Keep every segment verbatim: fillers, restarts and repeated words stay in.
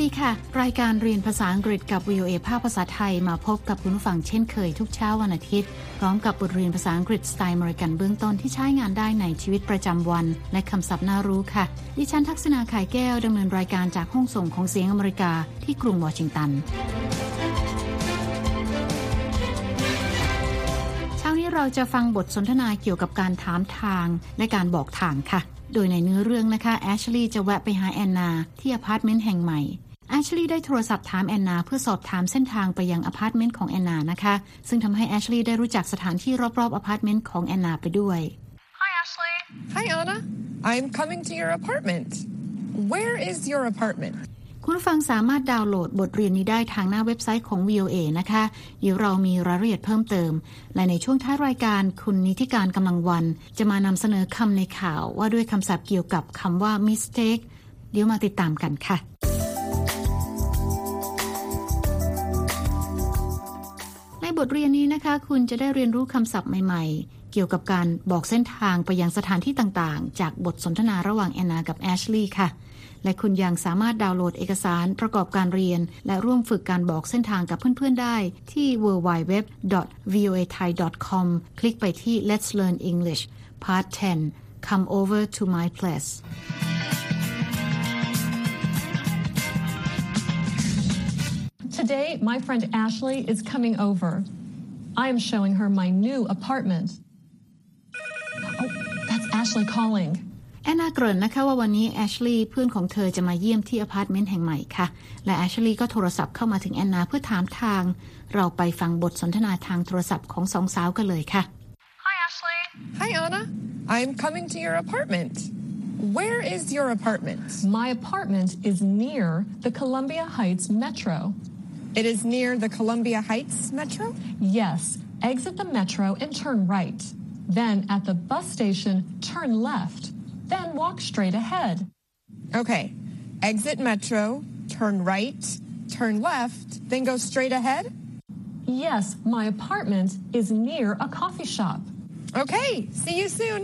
ดีค่ะรายการเรียนภาษาอังกฤษกับ วี โอ เอ ภาคภาษาไทยมาพบกับคุณผู้ฟังเช่นเคยทุกเช้าวันอาทิตย์พร้อมกับบทเรียนภาษาอังกฤษสไตล์อเมริกันเบื้องต้นที่ใช้งานได้ในชีวิตประจำวันและคำศัพท์น่ารู้ค่ะดิฉันทักษณาไข่แก้วดำเนินรายการจากห้องส่งของเสียงอเมริกาที่กรุงวอชิงตันเช้านี้เราจะฟังบทสนทนาเกี่ยวกับการถามทางและการบอกทางค่ะโดยในเนื้อเรื่องนะคะแอชลีย์จะแวะไปหาแอนนาที่อพาร์ตเมนต์แห่งใหม่แอชลีย์ได้โทรศัพท์ถามแอนนาเพื่อสอบถามเส้นทางไปยังอพาร์ตเมนต์ของแอนนานะคะซึ่งทำให้แอชลีย์ได้รู้จักสถานที่รอบๆอพาร์ตเมนต์ของแอนนาไปด้วย Hi Ashley Hi Anna I'm coming to your apartment Where is your apartment คุณผู้ฟังสามารถดาวน์โหลดบทเรียนนี้ได้ทางหน้าเว็บไซต์ของ วี โอ เอ นะคะเดี๋ยวเรามีรายละเอียดเพิ่มเติมและในช่วงท้ายรายการคุณนิติการกำลังวันจะมานำเสนอคำในข่าวว่าด้วยคำศัพท์เกี่ยวกับคำว่า mistake เดี๋ยวมาติดตามกันค่ะในบทเรียนนี้นะคะคุณจะได้เรียนรู้คำศัพท์ใหม่ๆเกี่ยวกับการบอกเส้นทางไปยังสถานที่ต่างๆจากบทสนทนาระหว่างแอนนากับแอชลีย์ค่ะและคุณยังสามารถดาวน์โหลดเอกสารประกอบการเรียนและร่วมฝึกการบอกเส้นทางกับเพื่อนๆได้ที่ ดับเบิลยู ดับเบิลยู ดับเบิลยู ดอท วี โอ เอ ไทย ดอท คอม คลิกไปที่ Let's Learn English Part เท็น Come over to my place Today my friend Ashley is coming over I am showing her my new apartment Oh that's Ashley calling แอนนาเกริ่นนะคะว่าวันนี้แอชลีย์เพื่อนของเธอจะมาเยี่ยมที่อพาร์ตเมนต์แห่งใหม่ค่ะและแอชลีย์ก็โทรศัพท์เข้ามาถึงแอนนาเพื่อถามทางเราไปฟังบทสนทนาทางโทรศัพท์ของสองสาวกันเลยค่ะ Hi Ashley Hi Anna I'm coming to your apartment Where is your apartment My apartment is near the Columbia Heights Metro It is near the Columbia Heights Metro Yes exit the metro and turn right then at the bus station turn left Then walk straight ahead. Okay. Exit Metro, turn right, turn left, then go straight ahead? Yes, my apartment is near a coffee shop. Okay. See you soon.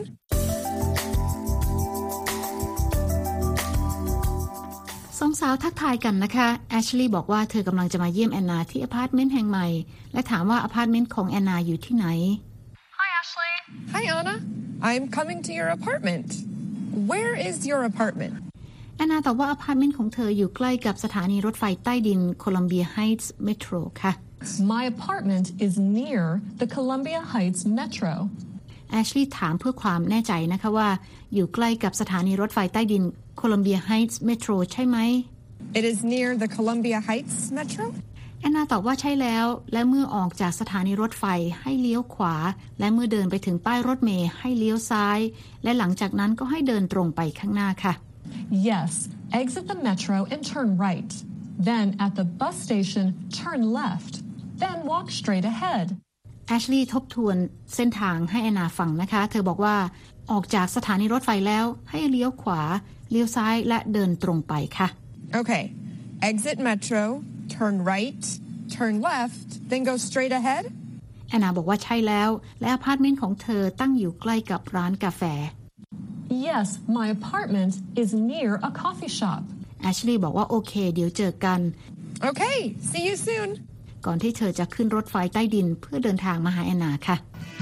สองสาวทักทายกันนะคะแอชลีย์บอกว่าเธอกำลังจะมาเยี่ยมแอนนาที่อพาร์ตเมนต์แห่งใหม่และถามว่าอพาร์ตเมนต์ของแอนนาอยู่ที่ไหน Hi Ashley Hi Anna I'm coming to your apartment.Where is your apartment? แอนนาตอบว่าอพาร์ตเมนต์ของเธออยู่ใกล้กับสถานีรถไฟใต้ดิน Columbia Heights Metro ค่ะ My apartment is near the Columbia Heights Metro. แอชลีย์ถามเพื่อความแน่ใจนะคะว่าอยู่ใกล้กับสถานีรถไฟใต้ดิน Columbia Heights Metro ใช่ไหม It is near the Columbia Heights Metro? แอนนาตอบว่าใช่แล้วและเมื่อออกจากสถานีรถไฟให้เลี้ยวขวาและเมื่อเดินไปถึงป้ายรถเมล์ให้เลี้ยวซ้ายและหลังจากนั้นก็ให้เดินตรงไปข้างหน้าค่ะ Yes, exit the metro and turn right. Then at the bus station turn left. Then walk straight ahead. แอชลีย์ทบทวนเส้นทางให้แอนนาฟังนะคะเธอบอกว่าออกจากสถานีรถไฟแล้วให้เลี้ยวขวาเลี้ยวซ้ายและเดินตรงไปค่ะ Okay. Exit metro, turn right, turn left, then go straight ahead. แอนนาบอกว่าใช่แล้วและอพาร์ตเมนต์ของเธอตั้งอยู่ใกล้กับร้านกาแฟ Yes, my apartment is near a coffee shop. แอชลีย์บอกว่าโอเคเดี๋ยวเจอกัน Okay, see you soon. ก่อนที่เธอจะขึ้นรถไฟใต้ดินเพื่อเดินทางมาหาแอนนาค่ะ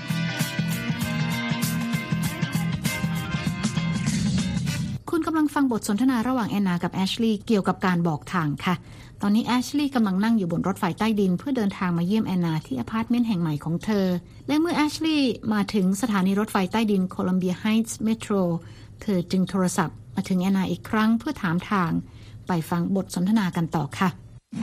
คุณกำลังฟังบทสนทนาระหว่างแอนนากับแอชลีย์เกี่ยวกับการบอกทางค่ะตอนนี้แอชลีย์กำลังนั่งอยู่บนรถไฟใต้ดินเพื่อเดินทางมาเยี่ยมแอนนาที่อพาร์ตเมนต์แห่งใหม่ของเธอและเมื่อแอชลีย์มาถึงสถานีรถไฟใต้ดิน Columbia Heights Metro เธอจึงโทรศัพท์มาถึงแอนนาอีกครั้งเพื่อถามทางไปฟังบทสนทนากันต่อค่ะ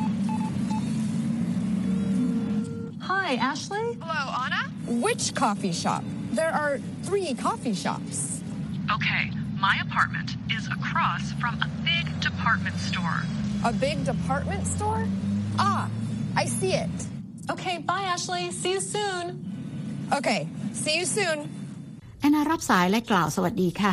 Hi Ashley Hello Anna Which coffee shop? There are three coffee shops. Okay My apartment is across from a big department store. A big department store? Ah, I see it. Okay, bye Ashley. See you soon. Okay, see you soon. แอนนารับสายและกล่าวสวัสดีค่ะ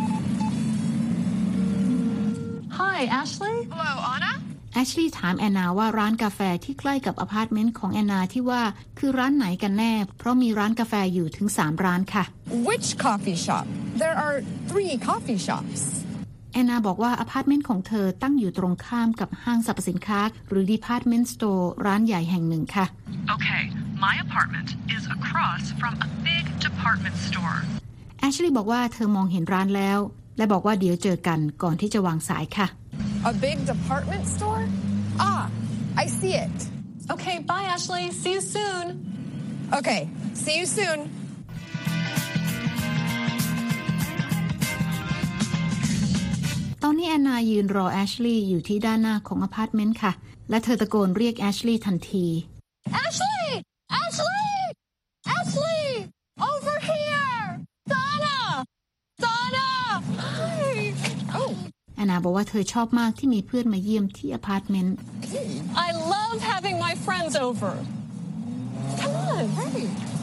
Hi Ashley Hello Anna แอชลีย์ถามแอนนาว่าร้านกาแฟที่ใกล้กับอพาร์ตเมนต์ของแอนนาที่ว่าคือร้านไหนกันแน่เพราะมีร้านกาแฟอยู่ถึงสามร้านค่ะ Which coffee shop? There are three coffee shops. อนนาบอกว่าอพาร์ตเมนต์ของเธอตั้งอยู่ตรงข้ามกับห้างสรรพสินค้าหรือ department store ร้านใหญ่แห่งหนึ่งค่ะ Okay, my apartment is across from a big department store. แอชลีย์บอกว่าเธอมองเห็นร้านแล้วและบอกว่าเดี๋ยวเจอกันก่อนที่จะวางสายค่ะ A big department store? Ah, I see it. Okay, bye, Ashley. See you soon. Okay, see you soon. ตอนนี้แอนนายืนรอแอชลีย์อยู่ที่ด้านหน้าของอพาร์ตเมนต์ค่ะและเธอตะโกนเรียกแอชลีย์ทันที Ashley! Ashley! Ashley! Over here! Donna! Donna! Hi! Oh. แอนนาบอกว่าเธอชอบมากที่มีเพื่อนมาเยี่ยมที่อพาร์ตเมนต์ I love having my friends over. Come on. Hey.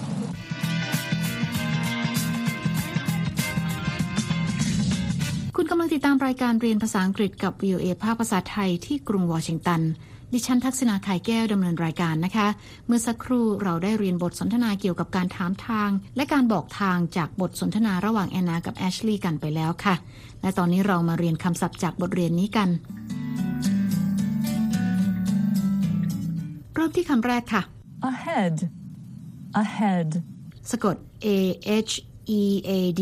คุณกำลังติดตามรายการเรียนภาษาอังกฤษกับ วี โอ เอ ภาคภาษาไทยที่กรุงวอชิงตันดิฉันทักษณาไข่แก้วดำเนินรายการนะคะเมื่อสักครู่เราได้เรียนบทสนทนาเกี่ยวกับการถามทางและการบอกทางจากบทสนทนาระหว่างแอนนากับแอชลีย์กันไปแล้วค่ะและตอนนี้เรามาเรียนคำศัพท์จากบทเรียนนี้กันเริ่มที่คำแรกค่ะ Ahead. Ahead. สะกด A H E A D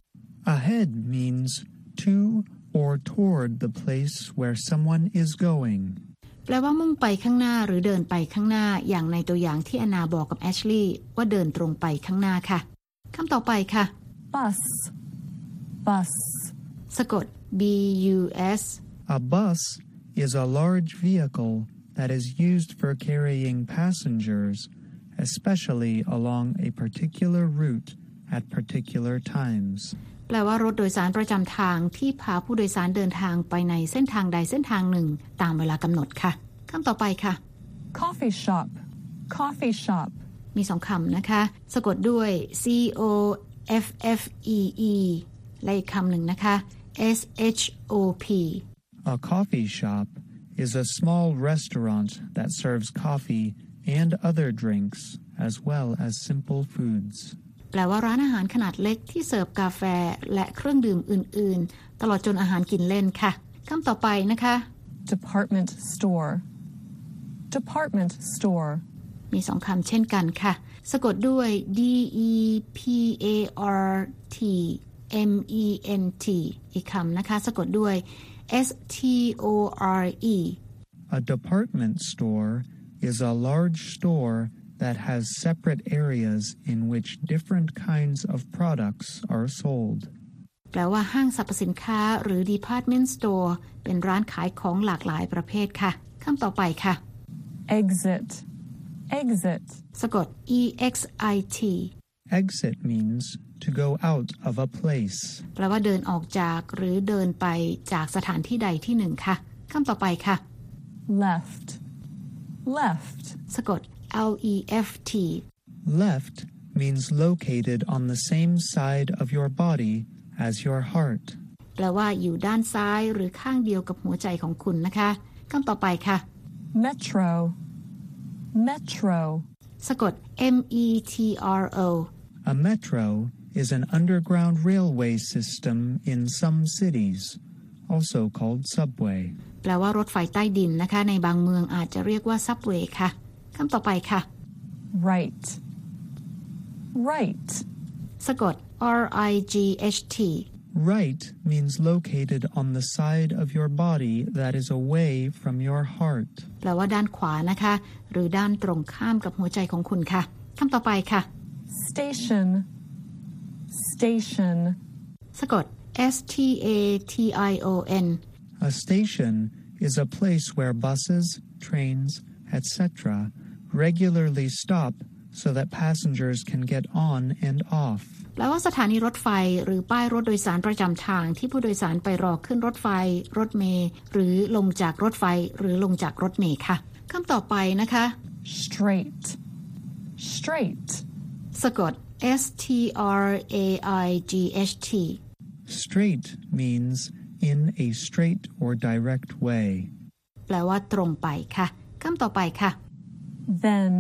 Ahead means to or toward the place where someone is going. แปลว่ามุ่งไปข้างหน้าหรือเดินไปข้างหน้าอย่างในตัวอย่างที่แอนนาบอกกับแอชลีย์ว่าเดินตรงไปข้างหน้าค่ะคำต่อไปค่ะ Bus. Bus. สะกด B U S A bus is a large vehicle that is used for carrying passengers, especially along a particular route at particular times. แปลว่ารถโดยสารประจำทางที่พาผู้โดยสารเดินทางไปในเส้นทางใดเส้นทางหนึ่งตามเวลากำหนดค่ะคำต่อไปค่ะ Coffee shop. Coffee shop. มีสองคำนะคะสะกดด้วย C O F F E E และอีกคำหนึ่งนะคะ S H O P A coffee shop is a small restaurant that serves coffee and other drinks, as well as simple foods. แปลว่าร้านอาหารขนาดเล็กที่เสิร์ฟกาแฟและเครื่องดื่มอื่นๆตลอดจนอาหารกินเล่นค่ะคำต่อไปนะคะ Department store. Department store. มีสองคำเช่นกันค่ะสะกดด้วย D E P A R T M E N T อีกคำนะคะสะกดด้วย S T O R E A department store is a large store that has separate areas in which different kinds of products are sold. แปลว่าห้างสรรพสินค้าหรือ department store เป็นร้านขายของหลากหลายประเภทค่ะคำต่อไปค่ะ Exit. Exit. สะกด E X I T Exit means to go out of a place. แปลว่าเดินออกจากหรือเดินไปจากสถานที่ใดที่หนึ่งค่ะคำต่อไปค่ะ Left. Left. สะกดL E F T Left means located on the same side of your body as your heart. แปลว่าอยู่ด้านซ้ายหรือข้างเดียวกับหัวใจของคุณนะคะคำต่อไปค่ะ Metro. Metro. สะกด M E T R O A metro is an underground railway system in some cities, also called subway. แปลว่ารถไฟใต้ดินนะคะในบางเมืองอาจจะเรียกว่า subway ค่ะคำต่อไปค่ะ Right. Right. สะกด R I G H T Right means located on the side of your body that is away from your heart. แปลว่าด้านขวานะคะหรือด้านตรงข้ามกับหัวใจของคุณค่ะคำต่อไปค่ะ Station. Station. สะกด S T A T I O N A station is a place where buses, trains, et cetera regularly stop so that passengers can get on and off. แปลว่าสถานีรถไฟหรือป้ายรถโดยสารประจำทางที่ผู้โดยสารไปรอขึ้นรถไฟรถเมล์หรือลงจากรถไฟหรือลงจากรถเมล์ค่ะคำต่อไปนะคะ Straight. Straight. สะกด S T R A I G H T Straight means in a straight or direct way. แปลว่าตรงไปค่ะคำต่อไปค่ะ Then.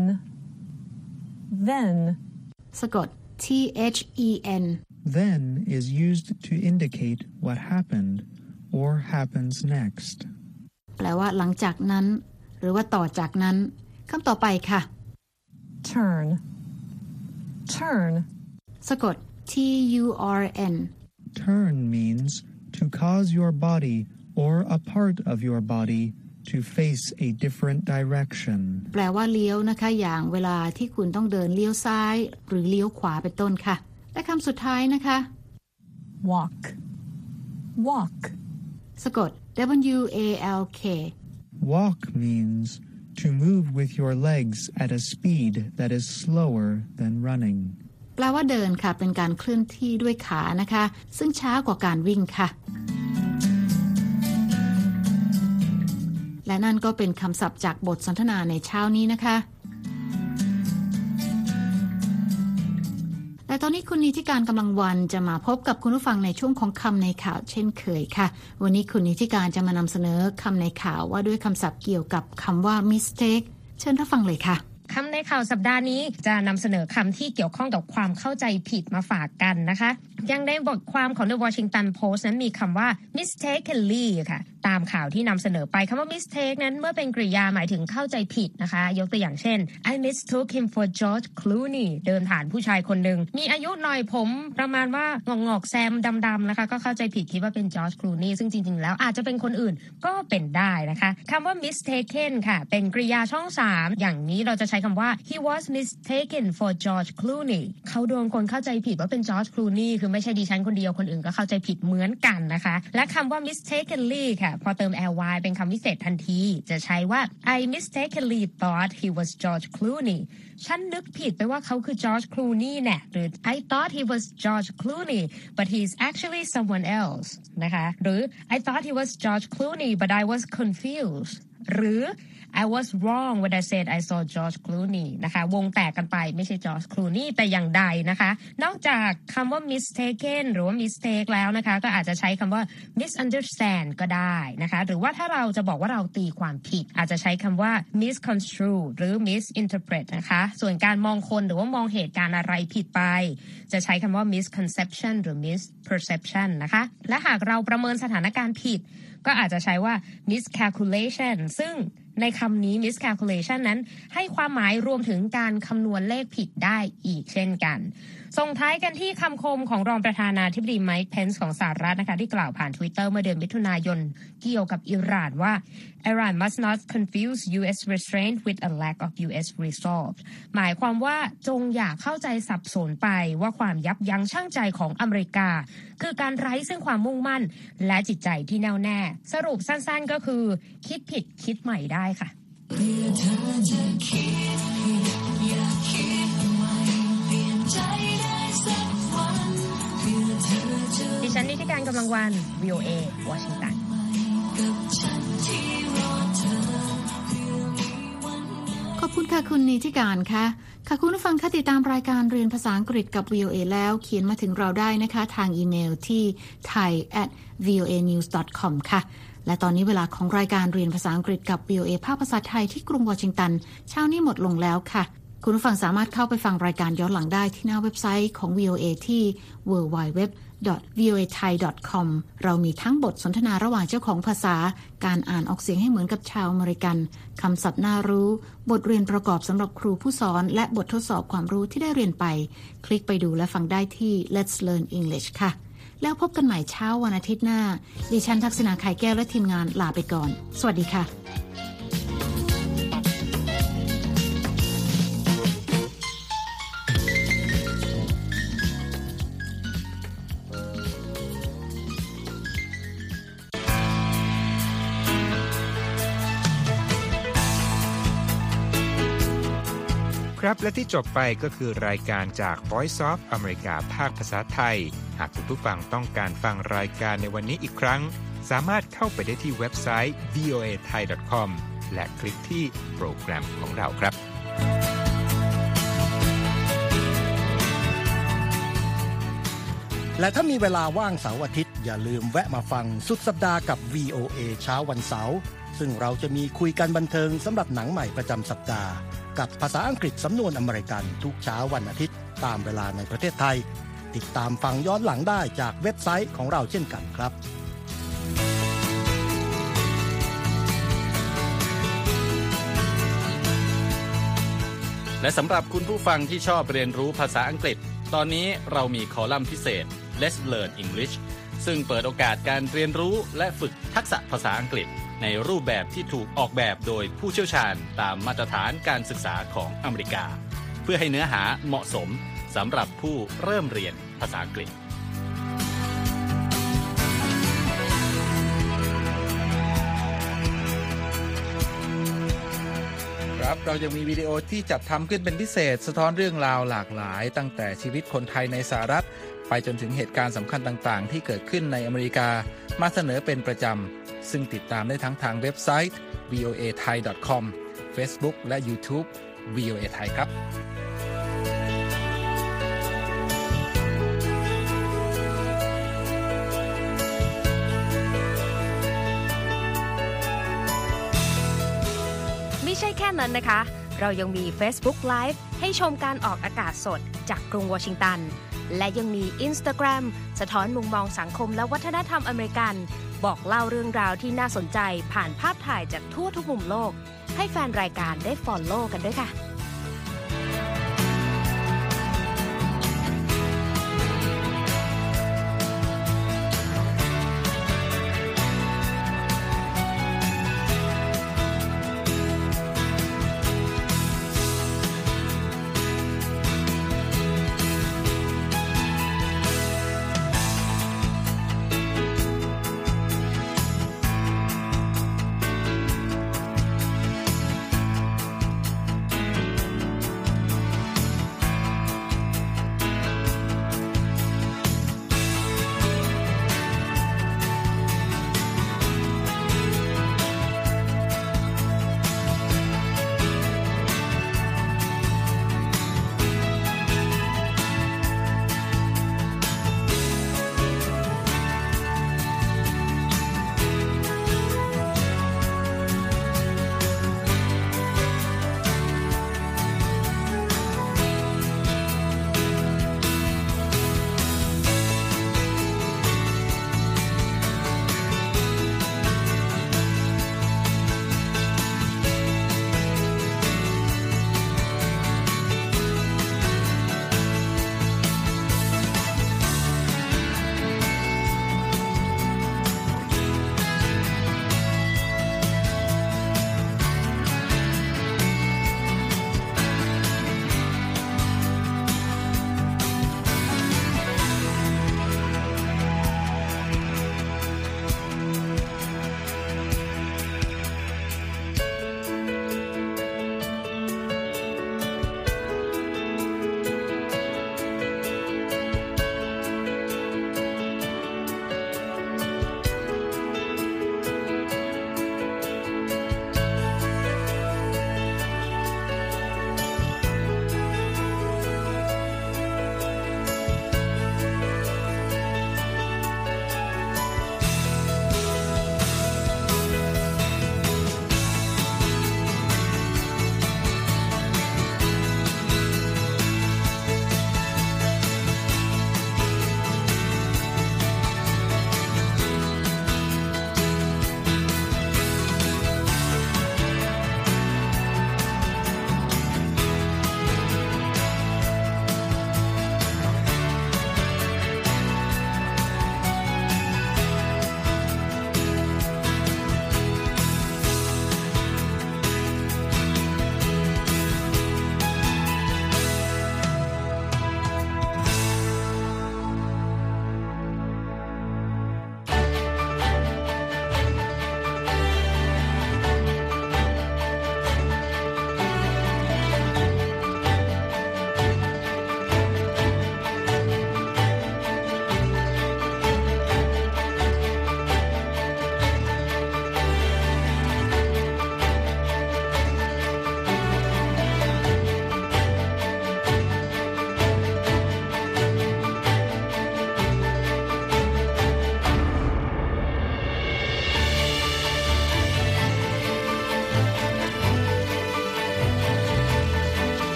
Then. สะกด T H E N Then is used to indicate what happened or happens next แปลว่าหลังจากนั้นหรือว่าต่อจากนั้นคำต่อไปค่ะ turn turn สะกด T U R N Turn means to cause your body or a part of your body to face a different direction แปลว่าเลี้ยวนะคะอย่างเวลาที่คุณต้องเดินเลี้ยวซ้ายหรือเลี้ยวขวาเป็นต้นค่ะและคำสุดท้ายนะคะ walk walk สะกด W A L K Walk means to move with your legs at a speed that is slower than running แปลว่าเดินค่ะเป็นการเคลื่อนที่ด้วยขานะคะซึ่งช้ากว่าการวิ่งค่ะและนั่นก็เป็นคำศัพท์จากบทสนทนาในเช้านี้นะคะและตอนนี้คุณนิติการกำลังวันจะมาพบกับคุณผู้ฟังในช่วงของคำในข่าวเช่นเคยค่ะวันนี้คุณนิติการจะมานำเสนอคำในข่าวว่าด้วยคำศัพท์เกี่ยวกับคำว่า mistake เชิญรับฟังเลยค่ะคำในข่าวสัปดาห์นี้จะนำเสนอคำที่เกี่ยวข้องกับความเข้าใจผิดมาฝากกันนะคะอย่างในบทความของ The Washington Post นั้นมีคำว่า mistakenly ค่ะตามข่าวที่นำเสนอไปคำว่า mistake นั้นเมื่อเป็นกริยาหมายถึงเข้าใจผิดนะคะยกตัวอย่างเช่น I mistook him for George Clooney เดินผ่านผู้ชายคนหนึ่งมีอายุหน่อยผมประมาณว่างอกๆแซมดำๆนะคะก็เข้าใจผิดคิดว่าเป็น George Clooney ซึ่งจริงๆแล้วอาจจะเป็นคนอื่นก็เป็นได้นะคะคำว่า mistaken ค่ะเป็นกริยาช่องสามอย่างนี้เราจะใช้คำว่า he was mistaken for George Clooney เขาโดนคนเข้าใจผิดว่าเป็น George Clooney คือไม่ใช่ดิฉันคนเดียวคนอื่นก็เข้าใจผิดเหมือนกันนะคะและคำว่า mistakenly ค่ะพอเติม ly เป็นคำวิเศษทันทีจะใช้ว่า I mistakenly thought he was George Clooney ฉันนึกผิดไปว่าเขาคือ George Clooney แน่หรือ I thought he was George Clooney but he's actually someone else นะคะหรือ I thought he was George Clooney but I was confused หรือI was wrong when I said I saw George Clooney นะคะวงแตกกันไปไม่ใช่ George Clooney แต่อย่างใดนะคะนอกจากคำว่า mistaken หรือว่า mistake แล้วนะคะก็อาจจะใช้คำว่า misunderstand ก็ได้นะคะหรือว่าถ้าเราจะบอกว่าเราตีความผิดอาจจะใช้คำว่า misconstrue หรือ misinterpret นะคะส่วนการมองคนหรือว่ามองเหตุการณ์อะไรผิดไปจะใช้คำว่า misconception หรือ misperception นะคะและหากเราประเมินสถานการณ์ผิดก็อาจจะใช้ว่า miscalculation ซึ่งในคำนี้ miscalculation นั้นให้ความหมายรวมถึงการคำนวณเลขผิดได้อีกเช่นกันส่งท้ายกันที่คำคมของรองประธานาธิบดีไมค์เพนซ์ของสหรัฐนะคะที่กล่าวผ่าน Twitter เมื่อเดือนมิถุนายนเกี่ยวกับอิหร่านว่า Iran must not confuse ยู เอส restraint with a lack of ยู เอส resolve หมายความว่าจงอย่าเข้าใจสับสนไปว่าความยับยั้งชั่งใจของอเมริกาคือการไร้ซึ่งความมุ่งมั่นและจิตใจที่แน่วแน่สรุปสั้นๆก็คือคิดผิดคิดใหม่ได้ค่ะดิฉันนิติการกำลังวัน วี โอ เอ วอชิงตันขอบคุณค่ะคุณนิติการค่ะค่ะคุณผู้ฟังคะติดตามรายการเรียนภาษาอังกฤษกับ วี โอ เอ แล้วเขียนมาถึงเราได้นะคะทางอีเมลที่ ไทย แอท วี โอ เอ นิวส์ ดอท คอม ค่ะและตอนนี้เวลาของรายการเรียนภาษาอังกฤษกับ วี โอ เอ ภาคภาษาไทยที่กรุงวอชิงตันเช้านี้หมดลงแล้วค่ะคุณผู้ฟังสามารถเข้าไปฟังรายการย้อนหลังได้ที่หน้าเว็บไซต์ของ วี โอ เอ ที่ ดับเบิลยู ดับเบิลยู ดับเบิลยู ดอท วี โอ เอ ไทย ดอท คอม เรามีทั้งบทสนทนาระหว่างเจ้าของภาษาการอ่านออกเสียงให้เหมือนกับชาวอเมริกันคำศัพท์น่ารู้บทเรียนประกอบสำหรับครูผู้สอนและบททดสอบความรู้ที่ได้เรียนไปคลิกไปดูและฟังได้ที่ Let's Learn English ค่ะแล้วพบกันใหม่เช้าวันอาทิตย์หน้าดิฉันทักษณาไข่แก้วและทีมงานลาไปก่อนสวัสดีค่ะครับและที่จบไปก็คือรายการจาก Voice of America ภาคภาษาไทยหากคุณผู้ฟังต้องการฟังรายการในวันนี้อีกครั้งสามารถเข้าไปได้ที่เว็บไซต์ วี โอ เอ ไทย ดอท คอม และคลิกที่โปรแกรมของเราครับและถ้ามีเวลาว่างเสาร์อาทิตย์อย่าลืมแวะมาฟังสุดสัปดาห์กับ วี โอ เอ เช้าวันเสาร์ซึ่งเราจะมีคุยกันบันเทิงสำหรับหนังใหม่ประจำสัปดาห์กับภาษาอังกฤษสำนวนอเมริกันทุกเช้าวันอาทิตย์ตามเวลาในประเทศไทยติดตามฟังย้อนหลังได้จากเว็บไซต์ของเราเช่นกันครับและสำหรับคุณผู้ฟังที่ชอบเรียนรู้ภาษาอังกฤษตอนนี้เรามีคอลัมน์พิเศษ Let's Learn English ซึ่งเปิดโอกาสการเรียนรู้และฝึกทักษะภาษาอังกฤษในรูปแบบที่ถูกออกแบบโดยผู้เชี่ยวชาญตามมาตรฐานการศึกษาของอเมริกาเพื่อให้เนื้อหาเหมาะสมสำหรับผู้เริ่มเรียนภาษาอังกฤษครับเรายังมีวิดีโอที่จัดทำขึ้นเป็นพิเศษสะท้อนเรื่องราวหลากหลายตั้งแต่ชีวิตคนไทยในสหรัฐไปจนถึงเหตุการณ์สำคัญต่างๆที่เกิดขึ้นในอเมริกามาเสนอเป็นประจำซึ่งติดตามได้ทั้งทางเว็บไซต์ วี โอ เอ ไทย ดอท คอม Facebook และ YouTube วี โอ เอ Thai ครับไม่ใช่แค่นั้นนะคะเรายังมี Facebook Live ให้ชมการออกอากาศสดจากกรุงวอชิงตันและยังมี Instagram สะท้อนมุมมองสังคมและวัฒนธรรมอเมริกันบอกเล่าเรื่องราวที่น่าสนใจผ่านภาพถ่ายจากทั่วทุกมุมโลกให้แฟนรายการได้ follow กันด้วยค่ะ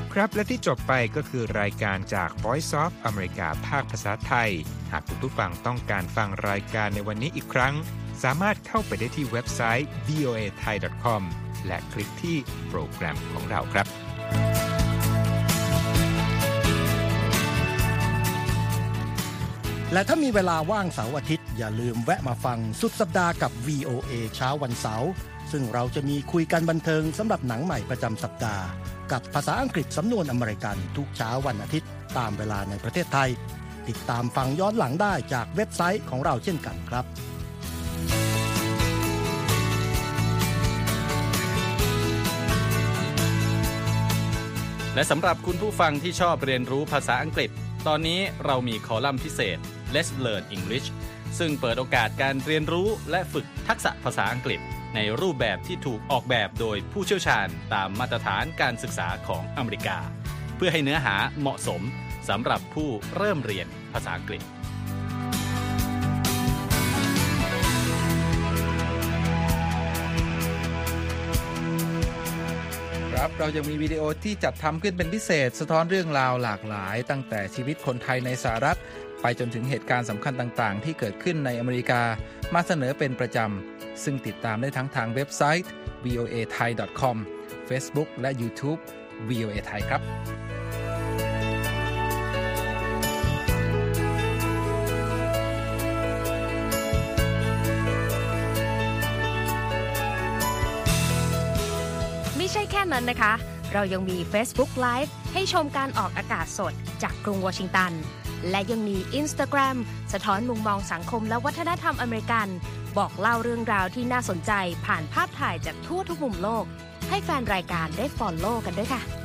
ครับและที่จบไปก็คือรายการจาก Voice of America ภาคภาษาไทยหากคุณผู้ฟังต้องการฟังรายการในวันนี้อีกครั้งสามารถเข้าไปได้ที่เว็บไซต์ วี โอ เอ ไทย ดอท คอม และคลิกที่โปรแกรมของเราครับและถ้ามีเวลาว่างเสาร์อาทิตย์อย่าลืมแวะมาฟังสุดสัปดาห์กับ วี โอ เอ เช้าวันเสาร์ซึ่งเราจะมีคุยกันบันเทิงสำหรับหนังใหม่ประจำสัปดาห์กับภาษาอังกฤษสำนวนอเมริกันทุกเช้าวันอาทิตย์ตามเวลาในประเทศไทยติดตามฟังย้อนหลังได้จากเว็บไซต์ของเราเช่นกันครับและสำหรับคุณผู้ฟังที่ชอบเรียนรู้ภาษาอังกฤษตอนนี้เรามีคอลัมน์พิเศษ Let's Learn English ซึ่งเปิดโอกาสการเรียนรู้และฝึกทักษะภาษาอังกฤษในรูปแบบที่ถูกออกแบบโดยผู้เชี่ยวชาญตามมาตรฐานการศึกษาของอเมริกาเพื่อให้เนื้อหาเหมาะสมสำหรับผู้เริ่มเรียนภาษาอังกฤษครับเรายังมีวิดีโอที่จัดทำขึ้นเป็นพิเศษสะท้อนเรื่องราวหลากหลายตั้งแต่ชีวิตคนไทยในสหรัฐไปจนถึงเหตุการณ์สำคัญต่างๆที่เกิดขึ้นในอเมริกามาเสนอเป็นประจำซึ่งติดตามได้ทั้งทางเว็บไซต์ วี โอ เอ ไทย ดอท คอม Facebook และ YouTube วี โอ เอ ไทยครับไม่ใช่แค่นั้นนะคะเรายังมี Facebook Live ให้ชมการออกอากาศสดจากกรุงวอชิงตันและยังมี Instagram สะท้อนมุมมองสังคมและวัฒนธรรมอเมริกันบอกเล่าเรื่องราวที่น่าสนใจผ่านภาพถ่ายจากทั่วทุกมุมโลกให้แฟนรายการได้ follow กันด้วยค่ะ